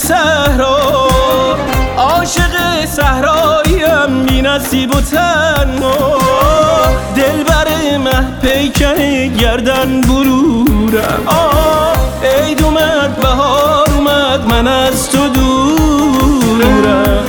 صحرا، عاشق صحراییم بی نصیب و تنها. دلبر مه پیکر گردن برورم، عید اومد بهار اومد من از تو دورم.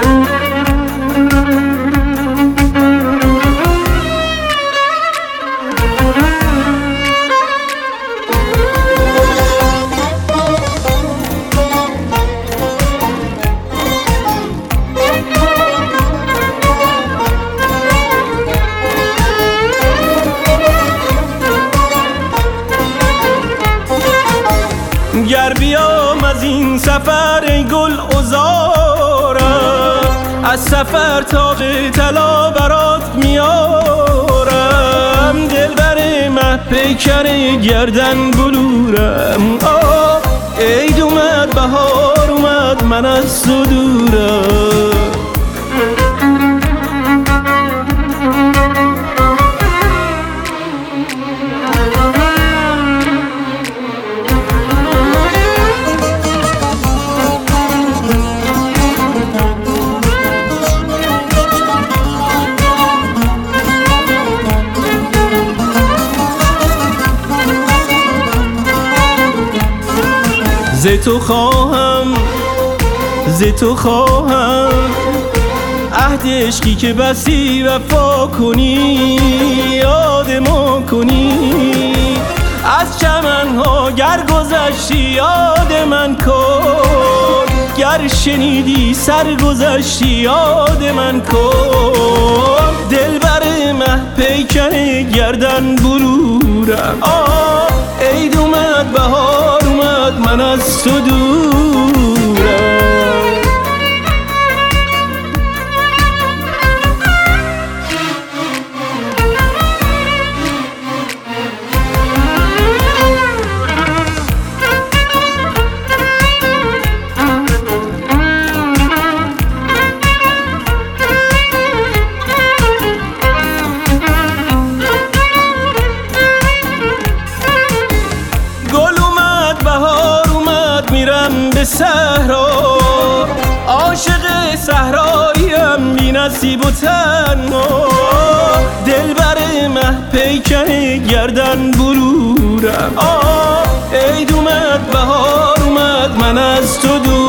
گر بیام از این سفر ای گل عذارم، از سفر تاق طلا برات میارم. دلبر مه پیکر گردن بلورم، عید اومد بهار اومد من از تو دورم. ز تو خواهم عهد عشقی که بسی وفا کنی، یاد ما کنی. از چمنها گر گذشتی یاد من کن، گر شنیدی سرگذشتی یاد من کن. دلبر مه پیکر گردن بلورم، عید اومد بهار اومد من از تو دورم. میرم به صحرا، عاشق صحراییم بی نصیب و تنها. دلبر مه پیکر گردن بلورم، عید اومد بهار اومد من از تو دور.